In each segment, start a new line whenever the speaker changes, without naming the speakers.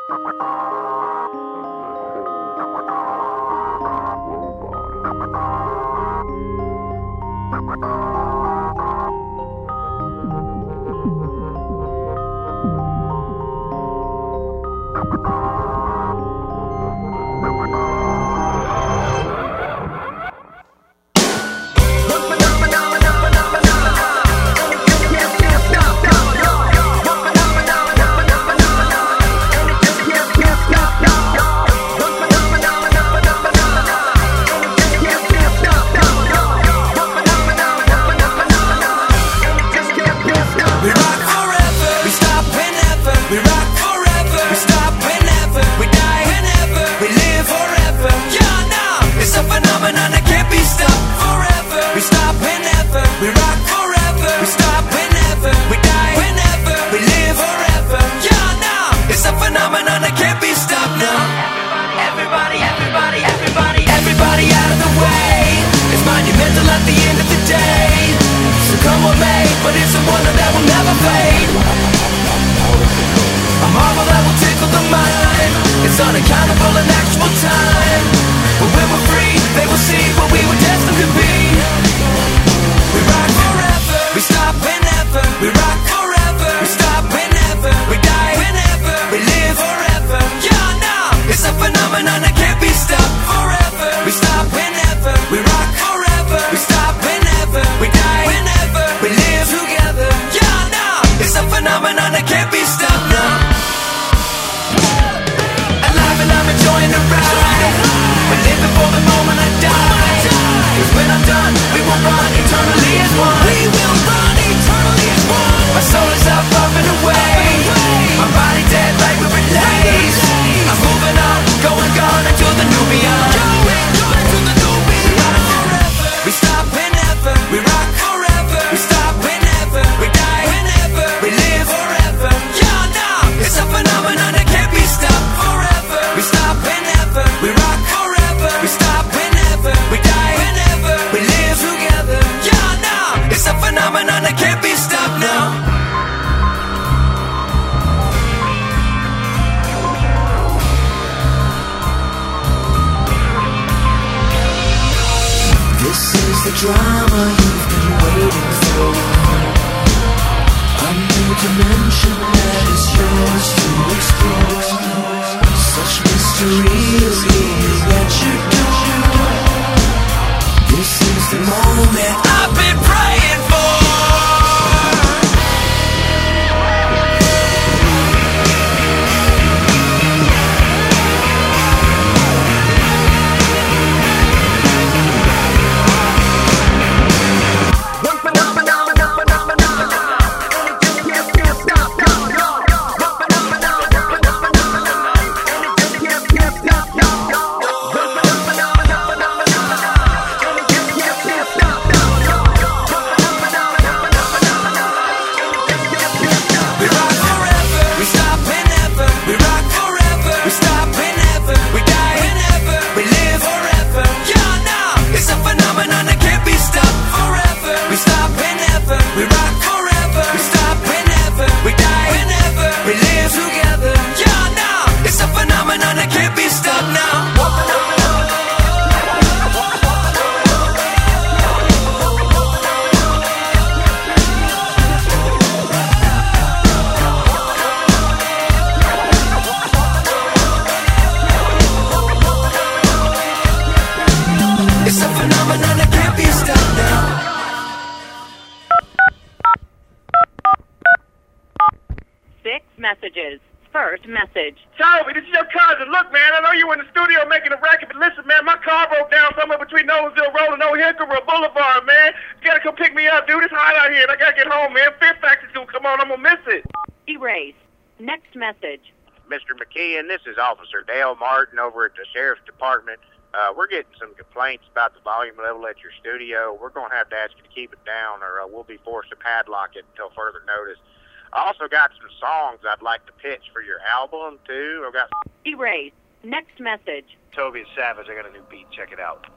Messages. First message.
Toby, this is your cousin. Look, man, I know you were in the studio making a record, but listen, man, my car broke down somewhere between Noblesville Road and Old Hickory Boulevard, man. You gotta come pick me up, dude. It's hot out here, and I gotta get home, man. Fifth Factory's gonna come on. I'm gonna miss it.
Erase. Next message.
Mr. McKeon, this is Officer Dale Martin over at the Sheriff's Department. We're getting some complaints about the volume level at your studio. We're going to have to ask you to keep it down, or we'll be forced to padlock it until further notice. I also got some songs I'd like to pitch for your album, too. I've got...
Erase. Next message.
Toby and Savage, I got a new beat. Check it out.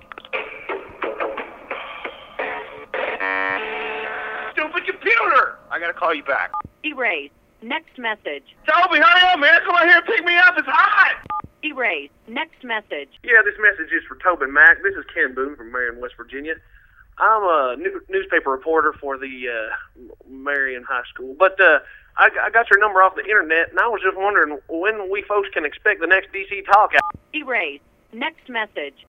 Stupid computer!
I got to call you back.
Erase. Next message.
Toby, hurry up, man. Come out here and pick me up. It's
Erase. Next message.
Yeah, this message is for Tobin Mack. This is Ken Boone from Marion, West Virginia. I'm a newspaper reporter for the Marion High School. But I got your number off the internet, and I was just wondering when we folks can expect the next DC Talk out.
Erase. Next message.